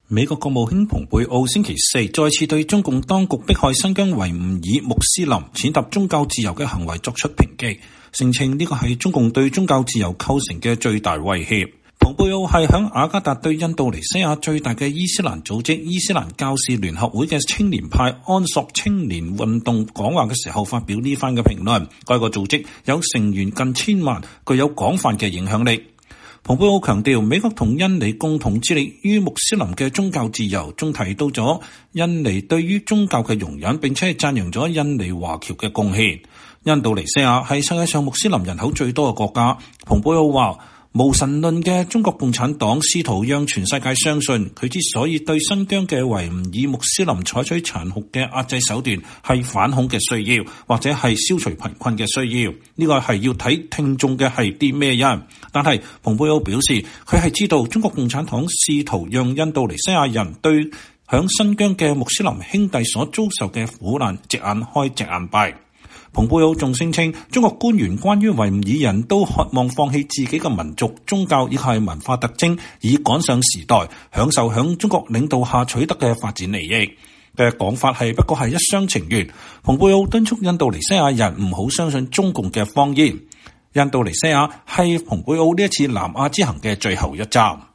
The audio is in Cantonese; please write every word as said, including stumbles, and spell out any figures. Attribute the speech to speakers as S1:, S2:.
S1: 美國國務卿蓬佩奧星期四再次對中共當局迫害新疆維吾爾穆斯林、踐踏宗教自由嘅行為作出抨擊，聲稱呢個係中共對宗教自由構成嘅最大威脅。蓬佩奧係響雅加達對印度尼西亞最大嘅伊斯蘭組織伊斯蘭教士聯合會嘅青年派安索青年運動講話嘅時候發表呢番嘅評論。該個組織有成員近千萬，具有廣泛嘅影響力。蓬佩奧強調，美國同印尼共同致力於穆斯林嘅宗教自由，仲提到咗印尼對於宗教嘅容忍，並且係讚揚咗印尼華僑嘅貢獻。印度尼西亞係世界上穆斯林人口最多嘅國家。蓬佩奧話，無神論嘅中國共產黨試圖讓全世界相信，佢之所以對新疆嘅維吾爾穆斯林採取殘酷嘅壓制手段，係反恐嘅需要，或者係消除貧困嘅需要。呢個係要睇聽眾嘅係啲咩人。但係蓬佩奧表示，佢係知道中國共產黨試圖讓印度尼西亞人對響新疆嘅穆斯林兄弟所遭受嘅苦難隻眼開隻眼閉。蓬佩奧仲聲稱，中國官員關於維吾爾人都渴望放棄自己嘅民族、宗教以及文化特徵，以趕上時代，享受響中國領導下取得嘅發展利益嘅講法係不過係一廂情願。蓬佩奧敦促印度尼西亞人唔好相信中共嘅謊言。印度尼西亞係蓬佩奧呢一次南亞之行嘅最後一站。